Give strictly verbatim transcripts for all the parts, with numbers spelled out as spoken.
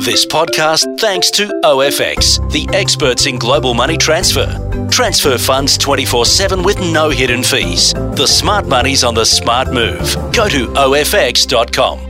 This podcast thanks to O F X, the experts in global money transfer. Transfer funds twenty-four seven with no hidden fees. The smart money's on the smart move. Go to O F X dot com.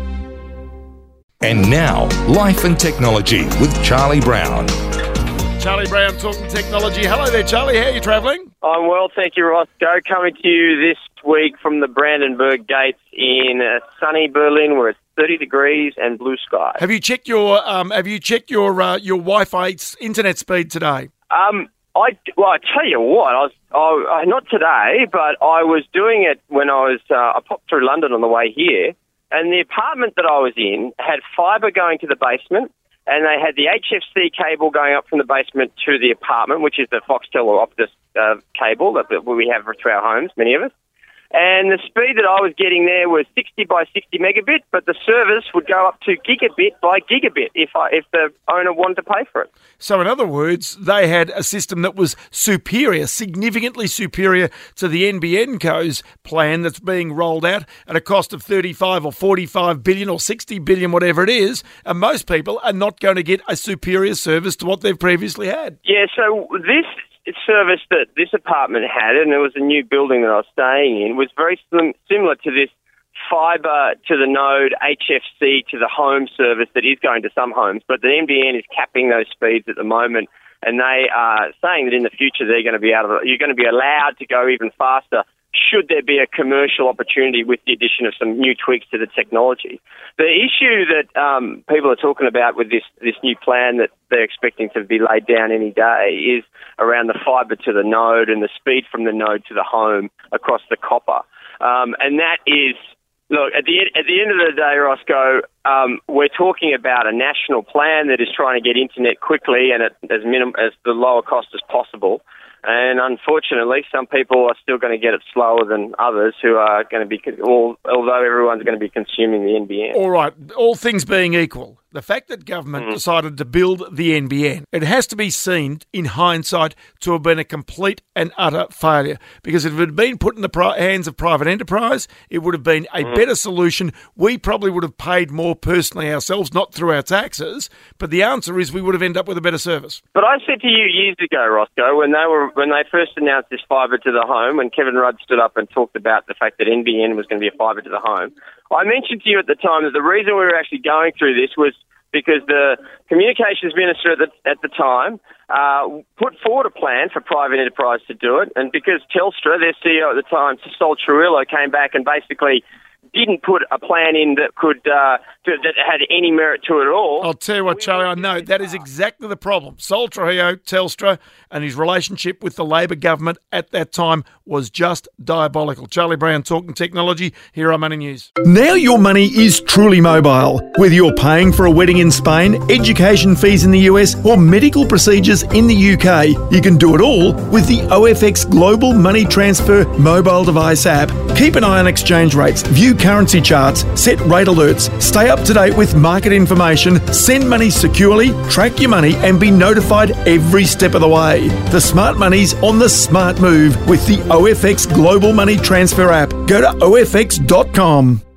And now, Life and Technology with Charlie Brown. Charlie Brown talking technology. Hello there, Charlie. How are you travelling? I'm well, thank you, Roscoe. Coming to you this week from the Brandenburg Gates in uh, sunny Berlin, where it's thirty degrees and blue sky. Have you checked your um, Have you checked your uh, your Wi-Fi internet speed today? Um, I well, I tell you what, I was I, not today, but I was doing it when I was uh, I popped through London on the way here, and the apartment that I was in had fibre going to the basement. And they had the H F C cable going up from the basement to the apartment, which is the Foxtel or Optus uh, cable that we have through our homes, many of us. And the speed that I was getting there was sixty by sixty megabit, but the service would go up to gigabit by gigabit if I, if the owner wanted to pay for it. So in other words, they had a system that was superior, significantly superior to the N B N Co's plan that's being rolled out at a cost of thirty-five or forty-five billion or sixty billion, whatever it is, and most people are not going to get a superior service to what they've previously had. Yeah, so this service that this apartment had, and it was a new building that I was staying in, was very sim- similar to this fibre to the node H F C to the home service that is going to some homes, but the N B N is capping those speeds at the moment, and they are saying that in the future they're going to be able to, you're going to be allowed to go even faster should there be a commercial opportunity with the addition of some new tweaks to the technology. The issue that um, people are talking about with this, this new plan that they're expecting to be laid down any day is around the fibre to the node and the speed from the node to the home across the copper. Um, and that is, look, at the, at the end of the day, Roscoe, um, we're talking about a national plan that is trying to get internet quickly and at as, minim- as the lower cost as possible. And unfortunately, some people are still going to get it slower than others who are going to be, although everyone's going to be consuming the N B N. All right, all things being equal, the fact that government mm. decided to build the N B N, it has to be seen in hindsight to have been a complete and utter failure. Because if it had been put in the pri- hands of private enterprise, it would have been a mm. better solution. We probably would have paid more personally ourselves, not through our taxes. But the answer is we would have ended up with a better service. But I said to you years ago, Roscoe, when they were when they first announced this fibre to the home, when Kevin Rudd stood up and talked about the fact that N B N was going to be a fibre to the home, I mentioned to you at the time that the reason we were actually going through this was because the communications minister at the, at the time uh, put forward a plan for private enterprise to do it, and because Telstra, their C E O at the time, Sol Trillo, came back and basically didn't put a plan in that could uh, that had any merit to it at all. I'll tell you what, Charlie, I know that is exactly the problem. Sol Trillo, Telstra, and his relationship with the Labor government at that time was just diabolical. Charlie Brown talking technology here on Money News. Now your money is truly mobile. Whether you're paying for a wedding in Spain, education fees in the U S, or medical procedures in the U K, you can do it all with the O F X Global Money Transfer mobile device app. Keep an eye on exchange rates, view currency charts, set rate alerts, stay up to date with market information, send money securely, track your money, and be notified every step of the way. The smart money's on the smart move with the O F X Global Money Transfer app. Go to O F X dot com.